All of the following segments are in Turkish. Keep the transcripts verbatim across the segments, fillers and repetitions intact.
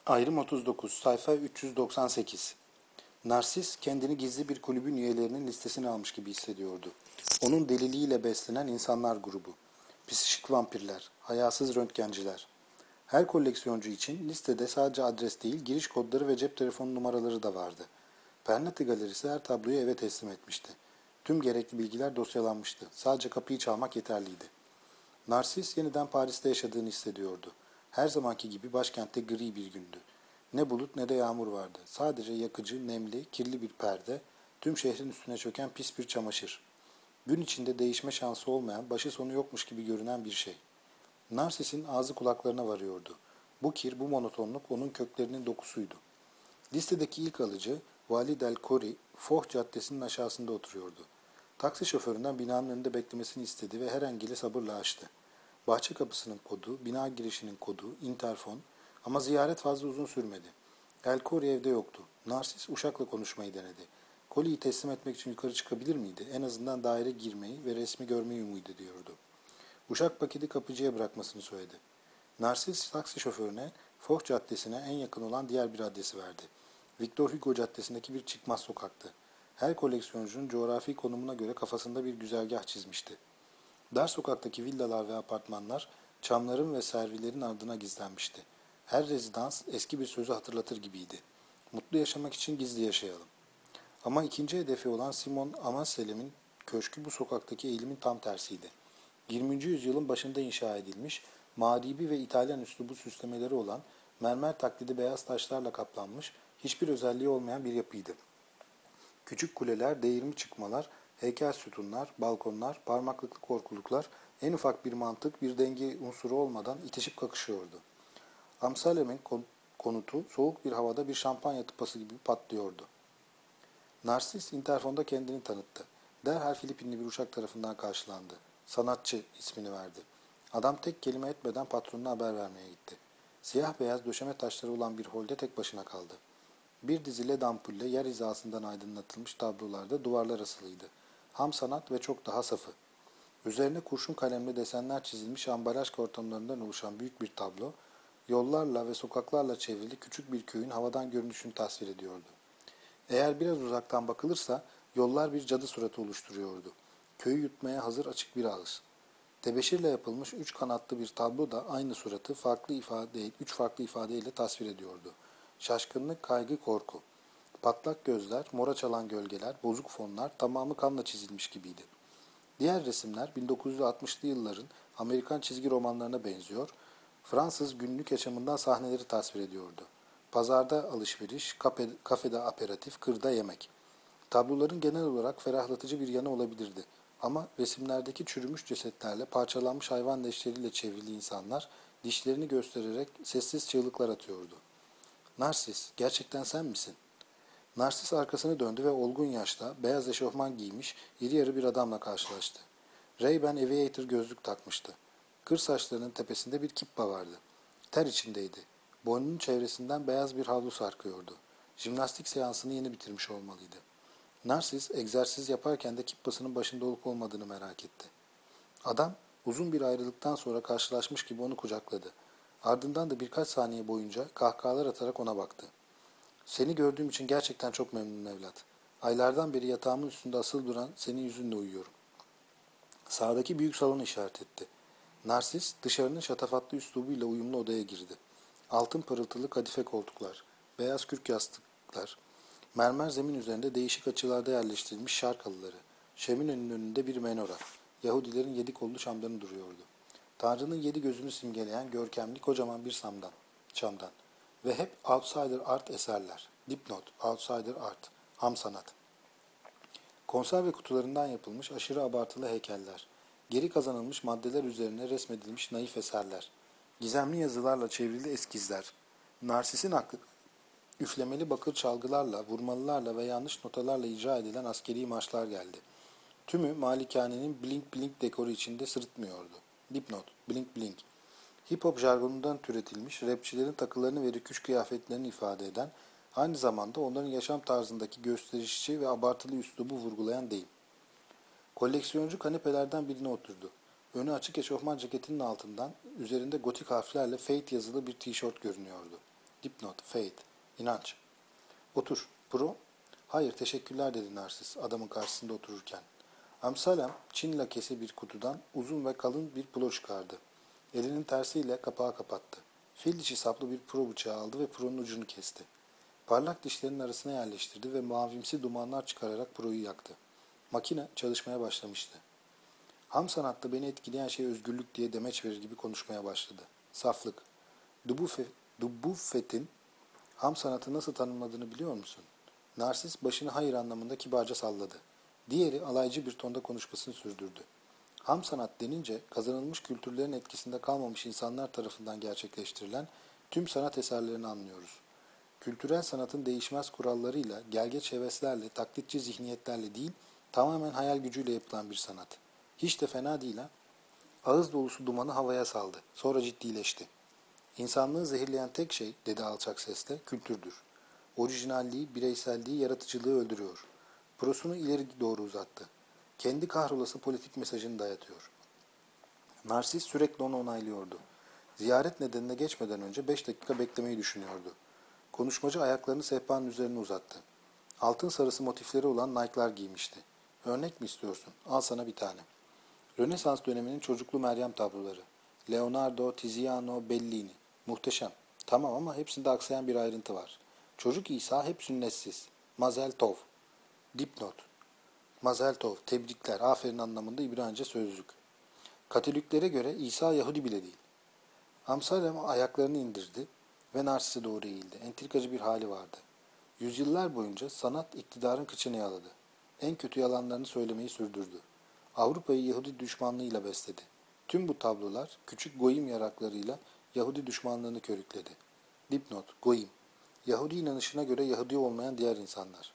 Ayrım otuz dokuz, sayfa üç yüz doksan sekiz. Narsis kendini gizli bir kulübün üyelerinin listesine almış gibi hissediyordu. Onun deliliğiyle beslenen insanlar grubu. Psikik vampirler, hayasız röntgenciler. Her koleksiyoncu için listede sadece adres değil, giriş kodları ve cep telefonu numaraları da vardı. Pernati Galerisi her tabloyu eve teslim etmişti. Tüm gerekli bilgiler dosyalanmıştı. Sadece kapıyı çalmak yeterliydi. Narsis yeniden Paris'te yaşadığını hissediyordu. Her zamanki gibi başkentte gri bir gündü. Ne bulut ne de yağmur vardı. Sadece yakıcı, nemli, kirli bir perde, tüm şehrin üstüne çöken pis bir çamaşır. Gün içinde değişme şansı olmayan, başı sonu yokmuş gibi görünen bir şey. Narsis'in ağzı kulaklarına varıyordu. Bu kir, bu monotonluk onun köklerinin dokusuydu. Listedeki ilk alıcı, Vali Del Cori, Foch Caddesi'nin aşağısında oturuyordu. Taksi şoföründen binanın önünde beklemesini istedi ve her engeli sabırla açtı. Bahçe kapısının kodu, bina girişinin kodu, interfon ama ziyaret fazla uzun sürmedi. El Cori evde yoktu. Narsis uşakla konuşmayı denedi. Koliyi teslim etmek için yukarı çıkabilir miydi? En azından daire girmeyi ve resmi görmeyi umut ediyordu. Uşak paketi kapıcıya bırakmasını söyledi. Narsis taksi şoförüne Foch Caddesi'ne en yakın olan diğer bir adresi verdi. Victor Hugo Caddesi'ndeki bir çıkmaz sokaktı. Her koleksiyoncunun coğrafi konumuna göre kafasında bir güzergah çizmişti. Dar sokaktaki villalar ve apartmanlar çamların ve servilerin ardına gizlenmişti. Her rezidans eski bir sözü hatırlatır gibiydi. Mutlu yaşamak için gizli yaşayalım. Ama ikinci hedefi olan Simon Amaselim'in köşkü bu sokaktaki eğilimin tam tersiydi. yirminci yüzyılın başında inşa edilmiş, mağribi ve İtalyan üslubu süslemeleri olan mermer taklidi beyaz taşlarla kaplanmış, hiçbir özelliği olmayan bir yapıydı. Küçük kuleler, değirmi çıkmalar, heykel sütunlar, balkonlar, parmaklıklı korkuluklar en ufak bir mantık, bir denge unsuru olmadan itişip kakışıyordu. Amsalem'in konutu soğuk bir havada bir şampanya tıpası gibi patlıyordu. Narsis interfonda kendini tanıttı. Derhal Filipinli bir uşak tarafından karşılandı. Sanatçı ismini verdi. Adam tek kelime etmeden patronuna haber vermeye gitti. Siyah beyaz döşeme taşları olan bir holde tek başına kaldı. Bir dizi led ampulle yer hizasından aydınlatılmış tablolarda duvarlar asılıydı. Ham sanat ve çok daha safı. Üzerine kurşun kalemle desenler çizilmiş ambalaj ortamlarından oluşan büyük bir tablo, yollarla ve sokaklarla çevrili küçük bir köyün havadan görünüşünü tasvir ediyordu. Eğer biraz uzaktan bakılırsa yollar bir cadı suratı oluşturuyordu. Köyü yutmaya hazır açık bir ağız. Tebeşirle yapılmış üç kanatlı bir tablo da aynı suratı farklı ifade, üç farklı ifadeyle tasvir ediyordu. Şaşkınlık, kaygı, korku. Patlak gözler, mora çalan gölgeler, bozuk fonlar tamamı kanla çizilmiş gibiydi. Diğer resimler bin dokuz yüz altmışlı yılların Amerikan çizgi romanlarına benziyor, Fransız günlük yaşamından sahneleri tasvir ediyordu. Pazarda alışveriş, kafe, kafede aperatif, kırda yemek. Tabloların genel olarak ferahlatıcı bir yanı olabilirdi. Ama resimlerdeki çürümüş cesetlerle, parçalanmış hayvan leşleriyle çevrili insanlar dişlerini göstererek sessiz çığlıklar atıyordu. Narsis, gerçekten sen misin? Narsis arkasını döndü ve olgun yaşta, beyaz eşofman giymiş, iri yarı bir adamla karşılaştı. Ray-Ban Aviator gözlük takmıştı. Kır saçlarının tepesinde bir kippa vardı. Ter içindeydi. Boynunun çevresinden beyaz bir havlu sarkıyordu. Jimnastik seansını yeni bitirmiş olmalıydı. Narsis, egzersiz yaparken de kippasının başında olup olmadığını merak etti. Adam, uzun bir ayrılıktan sonra karşılaşmış gibi onu kucakladı. Ardından da birkaç saniye boyunca kahkahalar atarak ona baktı. Seni gördüğüm için gerçekten çok memnunum evlat. Aylardan beri yatağımın üstünde asılı duran senin yüzünle uyuyorum. Sağdaki büyük salonu işaret etti. Narsis, dışarının şatafatlı üslubuyla uyumlu odaya girdi. Altın pırıltılı kadife koltuklar, beyaz kürk yastıklar, mermer zemin üzerinde değişik açılarda yerleştirilmiş şark halıları, şöminenin önünde bir menora, Yahudilerin yedi kollu çamdanı duruyordu. Tanrı'nın yedi gözünü simgeleyen görkemli kocaman bir samdan, çamdan ve hep outsider art eserler, dipnot, outsider art, ham sanat. Konserve kutularından yapılmış aşırı abartılı heykeller, geri kazanılmış maddeler üzerine resmedilmiş naif eserler, gizemli yazılarla çevrili eskizler, Narsis'in aklı üflemeli bakır çalgılarla, vurmalılarla ve yanlış notalarla icra edilen askeri marşlar geldi. Tümü malikanenin blink blink dekoru içinde sırıtmıyordu. Dipnot, blink blink. Hip hop jargonundan türetilmiş, rapçilerin takılarını ve rüküş kıyafetlerini ifade eden, aynı zamanda onların yaşam tarzındaki gösterişçi ve abartılı üslubu vurgulayan deyim. Koleksiyoncu kanepelerden birine oturdu. Önü açık eşofman ceketinin altından, üzerinde gotik harflerle Fate yazılı bir tişört görünüyordu. Dipnot, faith, inanç. Otur. Pro? Hayır, teşekkürler dedi Narsis adamın karşısında otururken. Amsalem, Çin lakesi bir kutudan uzun ve kalın bir plo çıkardı. Elinin tersiyle kapağı kapattı. Fil dişi saplı bir pro bıçağı aldı ve pronun ucunu kesti. Parlak dişlerinin arasına yerleştirdi ve mavimsi dumanlar çıkararak proyu yaktı. Makine çalışmaya başlamıştı. Ham sanatta beni etkileyen şey özgürlük diye demeç verir gibi konuşmaya başladı. Saflık. Dubuffet'in ham sanatı nasıl tanımladığını biliyor musun? Narsis başını hayır anlamında kibarca salladı. Diğeri alaycı bir tonda konuşmasını sürdürdü. Ham sanat denince kazanılmış kültürlerin etkisinde kalmamış insanlar tarafından gerçekleştirilen tüm sanat eserlerini anlıyoruz. Kültürel sanatın değişmez kurallarıyla, gelgeç heveslerle, taklitçi zihniyetlerle değil, tamamen hayal gücüyle yapılan bir sanat. Hiç de fena değil ha. Ağız dolusu dumanı havaya saldı. Sonra ciddileşti. İnsanlığı zehirleyen tek şey, dedi alçak sesle, kültürdür. Orijinalliği, bireyselliği, yaratıcılığı öldürüyor. Prosunu ileri doğru uzattı. Kendi kahrolası politik mesajını dayatıyor. Narsis sürekli onu onaylıyordu. Ziyaret nedenine geçmeden önce beş dakika beklemeyi düşünüyordu. Konuşmacı ayaklarını sehpanın üzerine uzattı. Altın sarısı motifleri olan Nike'lar giymişti. Örnek mi istiyorsun? Al sana bir tane. Rönesans döneminin çocuklu Meryem tabloları. Leonardo, Tiziano, Bellini. Muhteşem. Tamam ama hepsinde aksayan bir ayrıntı var. Çocuk İsa hep sünnetsiz. Mazel tov. Dipnot. Mazel tov. Tebrikler. Aferin anlamında İbranice sözlük. Katoliklere göre İsa Yahudi bile değil. Amsalem ayaklarını indirdi ve Narsis'e doğru eğildi. Entrikacı bir hali vardı. Yüzyıllar boyunca sanat iktidarın kıçını yaladı. En kötü yalanlarını söylemeyi sürdürdü. Avrupa'yı Yahudi düşmanlığıyla besledi. Tüm bu tablolar küçük goyim yaraklarıyla Yahudi düşmanlığını körükledi. Dipnot, goyim. Yahudi inanışına göre Yahudi olmayan diğer insanlar.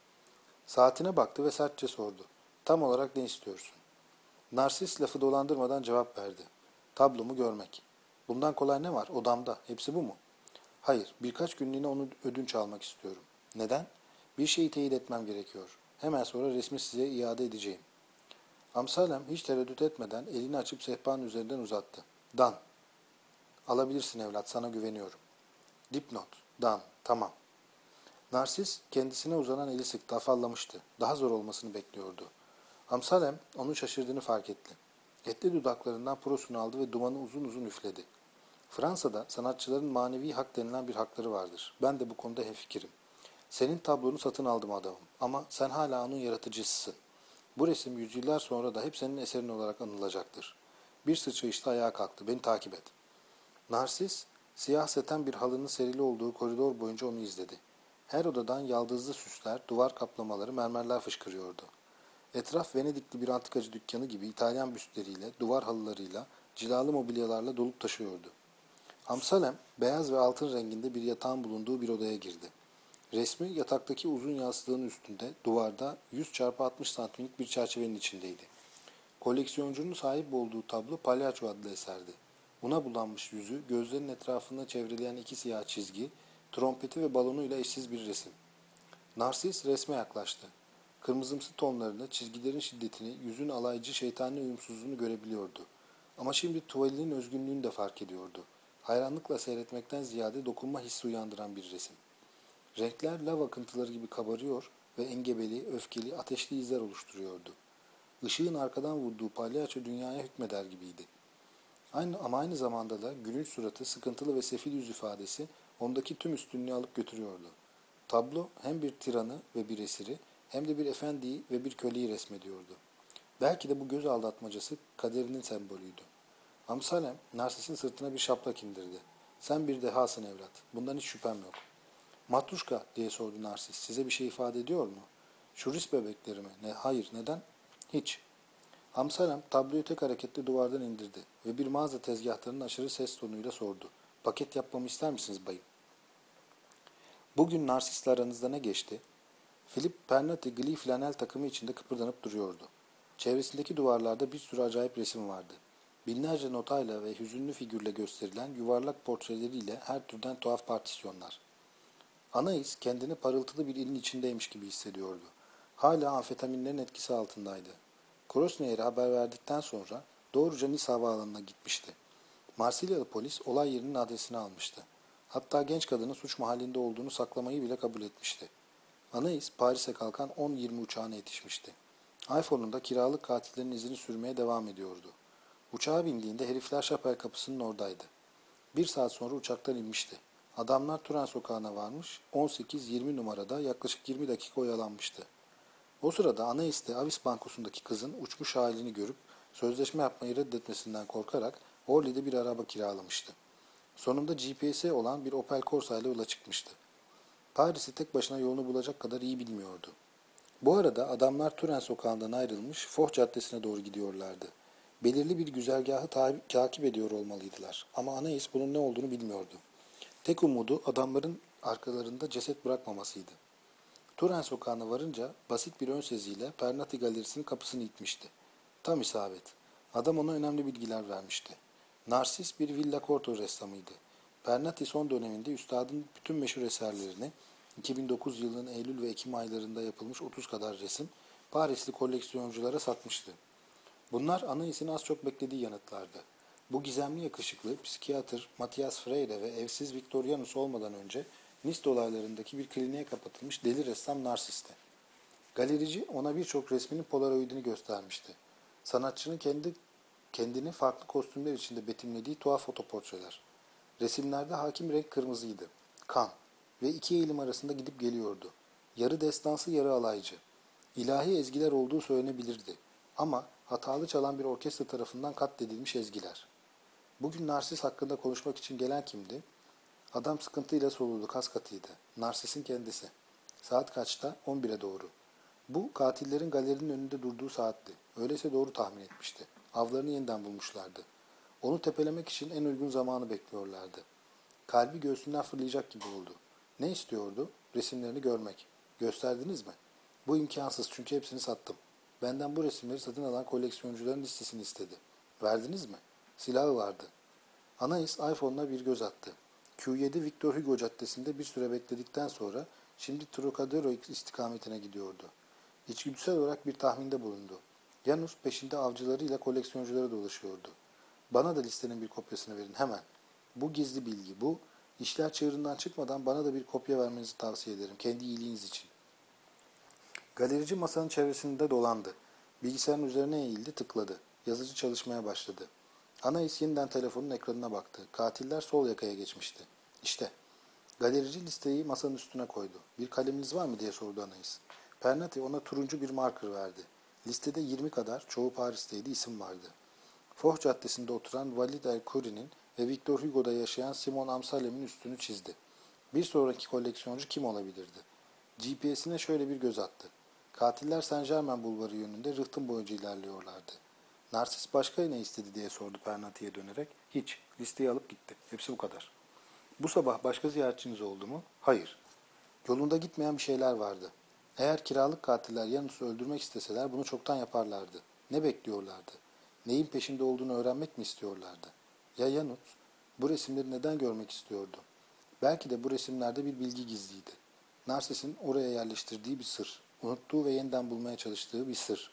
Saatine baktı ve sertçe sordu. Tam olarak ne istiyorsun? Narsis lafı dolandırmadan cevap verdi. Tablomu görmek. Bundan kolay ne var? Odamda. Hepsi bu mu? Hayır, birkaç günlüğüne onu ödünç almak istiyorum. Neden? Bir şeyi teyit etmem gerekiyor. Hemen sonra resmi size iade edeceğim. Amsalem hiç tereddüt etmeden elini açıp sehpanın üzerinden uzattı. Dan. Alabilirsin evlat, sana güveniyorum. Dipnot. Dan. Tamam. Narsis kendisine uzanan eli sıktı, afallamıştı. Daha zor olmasını bekliyordu. Amsalem onun şaşırdığını fark etti. Etli dudaklarından prosunu aldı ve dumanı uzun uzun üfledi. Fransa'da sanatçıların manevi hak denilen bir hakları vardır. Ben de bu konuda hemfikirim. Senin tablonu satın aldım adamım ama sen hala onun yaratıcısısın. Bu resim yüzyıllar sonra da hep senin eserin olarak anılacaktır. Bir sıçrayışta ayağa kalktı. Beni takip et. Narsis, siyah seten bir halının serili olduğu koridor boyunca onu izledi. Her odadan yaldızlı süsler, duvar kaplamaları, mermerler fışkırıyordu. Etraf Venedikli bir antikacı dükkanı gibi İtalyan büstleriyle, duvar halılarıyla, cilalı mobilyalarla dolup taşıyordu. Amsalem, beyaz ve altın renginde bir yatağın bulunduğu bir odaya girdi. Resmi yataktaki uzun yastığın üstünde, duvarda yüz çarpı altmış santimlik bir çerçevenin içindeydi. Koleksiyoncunun sahip olduğu tablo Palyaço adlı eserdi. Una bulanmış yüzü, gözlerinin etrafında çevreleyen iki siyah çizgi, trompeti ve balonuyla eşsiz bir resim. Narsis resme yaklaştı. Kırmızımsı tonlarını, çizgilerin şiddetini, yüzün alaycı şeytani uyumsuzluğunu görebiliyordu. Ama şimdi tuvalinin özgünlüğünü de fark ediyordu. Hayranlıkla seyretmekten ziyade dokunma hissi uyandıran bir resim. Renkler lav akıntıları gibi kabarıyor ve engebeli, öfkeli, ateşli izler oluşturuyordu. Işığın arkadan vurduğu palyaço dünyaya hükmeder gibiydi. Aynı, ama aynı zamanda da gülünç suratı, sıkıntılı ve sefil yüz ifadesi ondaki tüm üstünlüğü alıp götürüyordu. Tablo hem bir tiranı ve bir esiri hem de bir efendiyi ve bir köleyi resmediyordu. Belki de bu göz aldatmacası kaderinin sembolüydü. Amsalem, Narsis'in sırtına bir şaplak indirdi. Sen bir dehasın evlat. Bundan hiç şüphem yok. Matruşka diye sordu Narsis. Size bir şey ifade ediyor mu? Şuris bebekleri mi? Ne? Hayır. Neden? Hiç. Amsalem tabloyu tek hareketle duvardan indirdi ve bir mağaza tezgahlarının aşırı ses tonuyla sordu. Paket yapmamı ister misiniz bayım? Bugün Narsis'le aranızda ne geçti? Philip Pernati gri flanel takımı içinde kıpırdanıp duruyordu. Çevresindeki duvarlarda bir sürü acayip resim vardı. Binlerce notayla ve hüzünlü figürle gösterilen yuvarlak portreleriyle her türden tuhaf partisyonlar. Anais kendini parıltılı bir ilin içindeymiş gibi hissediyordu. Hala amfetaminlerin etkisi altındaydı. Krosnayer'e haber verdikten sonra doğruca Nice havaalanına gitmişti. Marsilyalı polis olay yerinin adresini almıştı. Hatta genç kadının suç mahallinde olduğunu saklamayı bile kabul etmişti. Anais, Paris'e kalkan on yirmi uçağına yetişmişti. iPhone'unda kiralık katillerin izini sürmeye devam ediyordu. Uçağa bindiğinde herifler şapel kapısının oradaydı. Bir saat sonra uçaktan inmişti. Adamlar Turan sokağına varmış, on sekiz yirmi numarada yaklaşık yirmi dakika oyalanmıştı. O sırada Anais'te Avis bankosundaki kızın uçmuş halini görüp sözleşme yapmayı reddetmesinden korkarak Orly'de bir araba kiralamıştı. Sonunda G P S'i olan bir Opel Corsa ile yola çıkmıştı. Paris'i tek başına yolunu bulacak kadar iyi bilmiyordu. Bu arada adamlar Turan sokağından ayrılmış, Foch caddesine doğru gidiyorlardı. Belirli bir güzergahı ta- takip ediyor olmalıydılar ama Anais bunun ne olduğunu bilmiyordu. Tek umudu adamların arkalarında ceset bırakmamasıydı. Turan sokağına varınca basit bir ön seziyle Pernati galerisinin kapısını itmişti. Tam isabet. Adam ona önemli bilgiler vermişti. Narsis bir Villa Corto ressamıydı. Pernati son döneminde üstadın bütün meşhur eserlerini iki bin dokuz yılının Eylül ve Ekim aylarında yapılmış otuz kadar resim Parisli koleksiyonculara satmıştı. Bunlar Anais'in az çok beklediği yanıtlardı. Bu gizemli yakışıklı psikiyatr Matthias Freire ve evsiz Victorianus olmadan önce Nice olaylarındaki bir kliniğe kapatılmış deli ressam Narsis'ti. Galerici ona birçok resminin polaroidini göstermişti. Sanatçının kendi kendini farklı kostümler içinde betimlediği tuhaf fotoportreler. Resimlerde hakim renk kırmızıydı. Kan ve iki eğilim arasında gidip geliyordu. Yarı destansı yarı alaycı. İlahi ezgiler olduğu söylenebilirdi. Ama hatalı çalan bir orkestra tarafından katledilmiş ezgiler. Bugün Narsis hakkında konuşmak için gelen kimdi? Adam sıkıntıyla soludu, kas katıydı. Narsis'in kendisi. Saat kaçta? on bire doğru. Bu katillerin galerinin önünde durduğu saatti. Öyleyse doğru tahmin etmişti. Avlarını yeniden bulmuşlardı. Onu tepelemek için en uygun zamanı bekliyorlardı. Kalbi göğsünden fırlayacak gibi oldu. Ne istiyordu? Resimlerini görmek. Gösterdiniz mi? Bu imkansız çünkü hepsini sattım. Benden bu resimleri satın alan koleksiyoncuların listesini istedi. Verdiniz mi? Silahı vardı. Anais iPhone'una bir göz attı. Q yedi Victor Hugo caddesinde bir süre bekledikten sonra şimdi Trocadero istikametine gidiyordu. İçgüdüsel olarak bir tahminde bulundu. Janus peşinde avcılarıyla koleksiyoncuları dolaşıyordu. Bana da listenin bir kopyasını verin hemen. Bu gizli bilgi, bu. İşler çığırından çıkmadan bana da bir kopya vermenizi tavsiye ederim, kendi iyiliğiniz için. Galerici masanın çevresinde dolandı. Bilgisayarın üzerine eğildi, tıkladı. Yazıcı çalışmaya başladı. Anais yeniden telefonun ekranına baktı. Katiller sol yakaya geçmişti. İşte. Galerici listeyi masanın üstüne koydu. Bir kaleminiz var mı diye sordu Anais. Pernati ona turuncu bir marker verdi. Listede yirmi kadar, çoğu Paris'teydi, isim vardı. Foch caddesinde oturan Walid el-Khoury'nin ve Victor Hugo'da yaşayan Simon Amsalem'in üstünü çizdi. Bir sonraki koleksiyoncu kim olabilirdi? G P S'ine şöyle bir göz attı. Katiller Saint Germain bulvarı yönünde rıhtım boyunca ilerliyorlardı. Narsis başka ne istedi diye sordu Pernati'ye dönerek. Hiç. Listeyi alıp gitti. Hepsi bu kadar. Bu sabah başka ziyaretçiniz oldu mu? Hayır. Yolunda gitmeyen bir şeyler vardı. Eğer kiralık katiller Janus'u öldürmek isteseler bunu çoktan yaparlardı. Ne bekliyorlardı? Neyin peşinde olduğunu öğrenmek mi istiyorlardı? Ya Janus? Bu resimleri neden görmek istiyordu? Belki de bu resimlerde bir bilgi gizliydi. Narsis'in oraya yerleştirdiği bir sır. Unuttuğu ve yeniden bulmaya çalıştığı bir sır.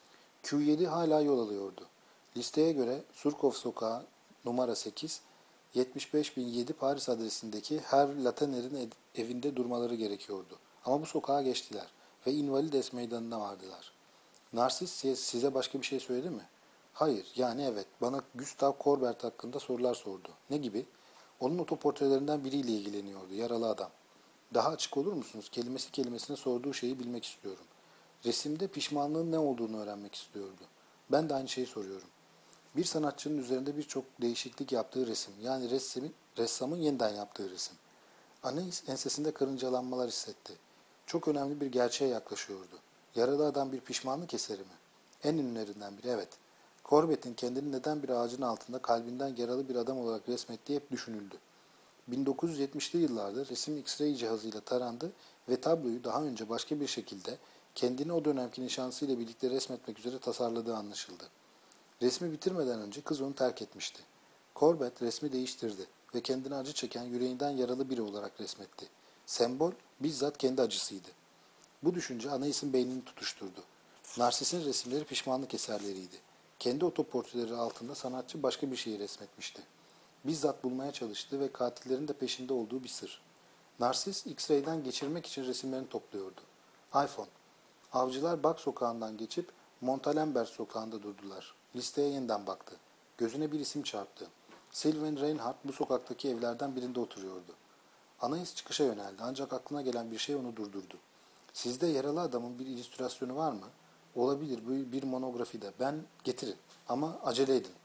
Q yedi hala yol alıyordu. Listeye göre Surkov Sokağı numara sekiz, yetmiş beş bin yedi Paris adresindeki Herve Lataner'in evinde durmaları gerekiyordu. Ama bu sokağa geçtiler ve Invalides meydanına vardılar. Narsis size başka bir şey söyledi mi? Hayır, yani evet. Bana Gustave Courbet hakkında sorular sordu. Ne gibi? Onun otoportrelerinden biriyle ilgileniyordu, yaralı adam. Daha açık olur musunuz? Kelimesi kelimesine sorduğu şeyi bilmek istiyorum. Resimde pişmanlığın ne olduğunu öğrenmek istiyordu. Ben de aynı şeyi soruyorum. Bir sanatçının üzerinde birçok değişiklik yaptığı resim, yani resmin, ressamın yeniden yaptığı resim. Anais ensesinde karıncalanmalar hissetti. Çok önemli bir gerçeğe yaklaşıyordu. Yaralı adam bir pişmanlık eseri mi? En ünlülerinden biri, evet. Courbet'in kendini neden bir ağacın altında kalbinden yaralı bir adam olarak resmettiği hep düşünüldü. bin dokuz yüz yetmişli yıllarda resim X-ray cihazıyla tarandı ve tabloyu daha önce başka bir şekilde kendini o dönemki nişanlısıyla birlikte resmetmek üzere tasarladığı anlaşıldı. Resmi bitirmeden önce kız onu terk etmişti. Courbet resmi değiştirdi ve kendini acı çeken, yüreğinden yaralı biri olarak resmetti. Sembol bizzat kendi acısıydı. Bu düşünce Anais'in beynini tutuşturdu. Narsis'in resimleri pişmanlık eserleriydi. Kendi otoportreleri altında sanatçı başka bir şeyi resmetmişti. Bizzat bulmaya çalıştığı ve katillerin de peşinde olduğu bir sır. Narsis, X-ray'den geçirmek için resimlerini topluyordu. iPhone. Avcılar Bak sokağından geçip Montalembert sokağında durdular. Listeye yeniden baktı. Gözüne bir isim çarptı. Sylvain Reinhardt bu sokaktaki evlerden birinde oturuyordu. Anais çıkışa yöneldi ancak aklına gelen bir şey onu durdurdu. Sizde yaralı adamın bir illüstrasyonu var mı? Olabilir, bu bir monografide. Ben getirin ama acele edin.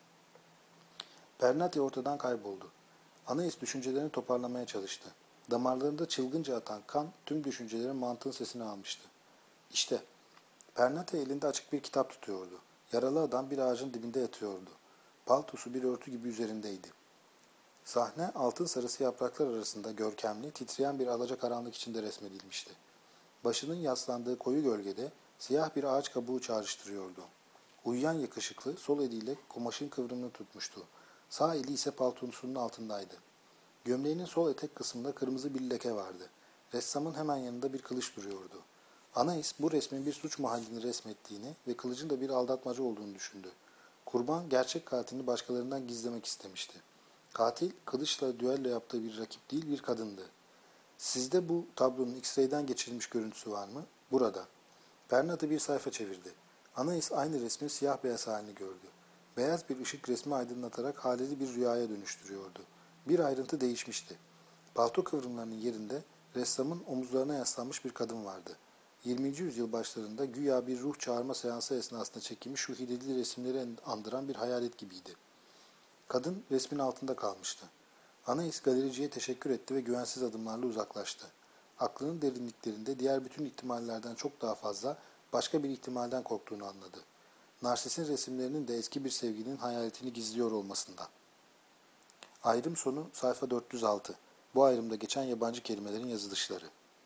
Bernati ortadan kayboldu. Anais düşüncelerini toparlamaya çalıştı. Damarlarında çılgınca atan kan tüm düşüncelerin mantığın sesini almıştı. İşte, Bernati elinde açık bir kitap tutuyordu. Yaralı adam bir ağacın dibinde yatıyordu. Paltosu bir örtü gibi üzerindeydi. Sahne altın sarısı yapraklar arasında görkemli, titreyen bir alacakaranlık içinde resmedilmişti. Başının yaslandığı koyu gölgede siyah bir ağaç kabuğu çağrıştırıyordu. Uyuyan yakışıklı sol eliyle kumaşın kıvrımını tutmuştu. Sağ eli ise paltosunun altındaydı. Gömleğinin sol etek kısmında kırmızı bir leke vardı. Ressamın hemen yanında bir kılıç duruyordu. Anais bu resmin bir suç mahallini resmettiğini ve kılıcın da bir aldatmaca olduğunu düşündü. Kurban gerçek katilini başkalarından gizlemek istemişti. Katil kılıçla düello yaptığı bir rakip değil bir kadındı. Sizde bu tablonun X-ray'den geçirilmiş görüntüsü var mı? Burada. Bernat'ı bir sayfa çevirdi. Anais aynı resmin siyah beyaz halini gördü. Beyaz bir ışık resmi aydınlatarak haleli bir rüyaya dönüştürüyordu. Bir ayrıntı değişmişti. Palto kıvrımlarının yerinde ressamın omuzlarına yaslanmış bir kadın vardı. yirminci yüzyıl başlarında güya bir ruh çağırma seansı esnasında çekilmiş şu hileli resimleri andıran bir hayalet gibiydi. Kadın resmin altında kalmıştı. Anais galericiye teşekkür etti ve güvensiz adımlarla uzaklaştı. Aklının derinliklerinde diğer bütün ihtimallerden çok daha fazla başka bir ihtimalden korktuğunu anladı. Narsis'in resimlerinin de eski bir sevgilinin hayaletini gizliyor olmasından. Ayrım sonu sayfa dört yüz altı. Bu ayrımda geçen yabancı kelimelerin yazılışları.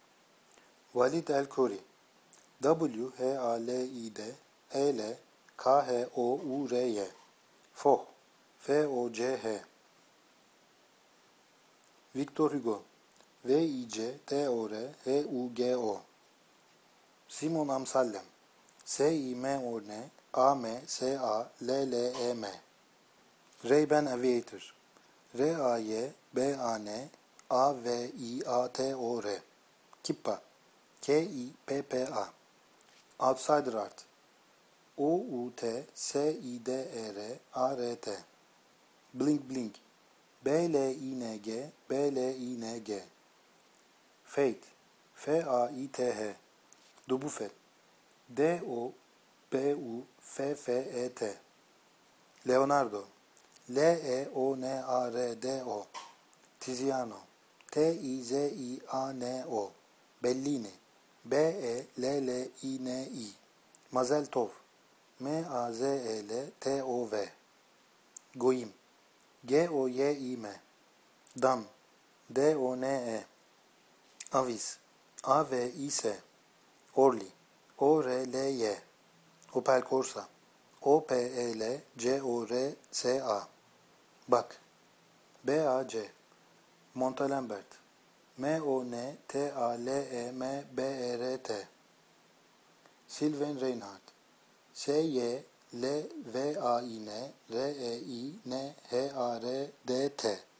Walid el-Khoury W H A L I D E L K H O U R Y Foh F O C H Victor Hugo V I C T O R H U G O Simon Amsallem S I M O N A M S A L L E M Ray-Ban Aviator R A Y B A N A V I A T O R Kippa K I P P A Outsider Art O U T S I D E R A R T Blink Blink B L I N G B L I N G Fate F A I T H Dubuffet D O B U F F E T Leonardo L E O N A R D O Tiziano T I Z I A N O Bellini B E L L I N I Mazel Tov M A Z E L T O V Goyim G O Y I M Dan D O N E Avis A V I S Orly O R L Y Opel Corsa O P E L C O R S A Bak B A C Montalembert M O N T A L E M B E R T Sylvain Reinhardt S Y L V A I N R E I N H A R D T